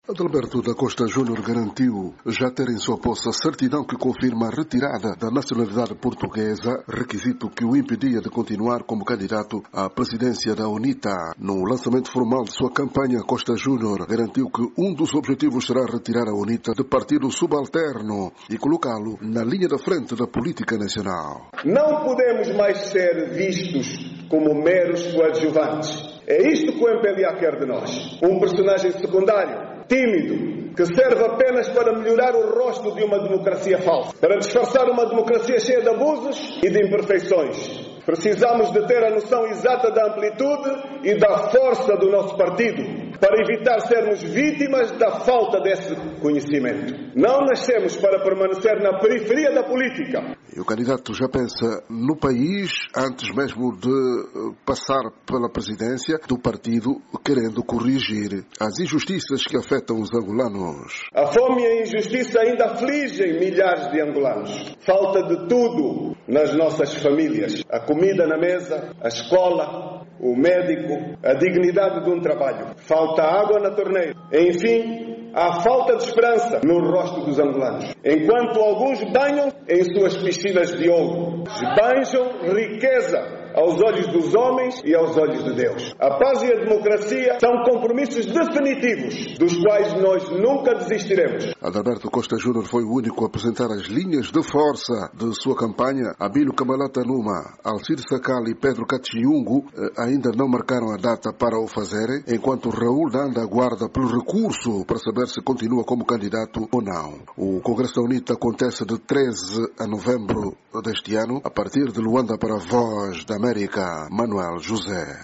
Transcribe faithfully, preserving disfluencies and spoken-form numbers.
Adalberto da Costa Júnior garantiu já ter em sua posse a certidão que confirma a retirada da nacionalidade portuguesa, requisito que o impedia de continuar como candidato à presidência da UNITA. No lançamento formal de sua campanha, Costa Júnior garantiu que um dos objetivos será retirar a UNITA de partido subalterno e colocá-lo na linha da frente da política nacional. Não podemos mais ser vistos como meros coadjuvantes. É isto que o M P L A quer de nós. Um personagem secundário, tímido, que serve apenas para melhorar o rosto de uma democracia falsa, para disfarçar uma democracia cheia de abusos e de imperfeições. Precisamos de ter a noção exata da amplitude e da força do nosso partido, para evitar sermos vítimas da falta desse conhecimento. Não nascemos para permanecer na periferia da política. E o candidato já pensa no país antes mesmo de passar pela presidência do partido, querendo corrigir as injustiças que afetam os angolanos. A fome e a injustiça ainda afligem milhares de angolanos. Falta de tudo nas nossas famílias. A comida na mesa, a escola, o médico, a dignidade de um trabalho. Falta água na torneira. Enfim, há falta de esperança no rosto dos angolanos. Enquanto alguns banham em suas piscinas de ouro, esbanjam riqueza aos olhos dos homens e aos olhos de Deus. A paz e a democracia são compromissos definitivos, dos quais nós nunca desistiremos. Adalberto Costa Júnior foi o único a apresentar as linhas de força de sua campanha. Abílio Camalata Numa, Alcide Sacal e Pedro Cachiungo ainda não marcaram a data para o fazerem, enquanto Raul Danda aguarda pelo recurso para saber se continua como candidato ou não. O Congresso da UNITA acontece de treze a novembro deste ano, a partir de Luanda para a Voz da América, Manuel José.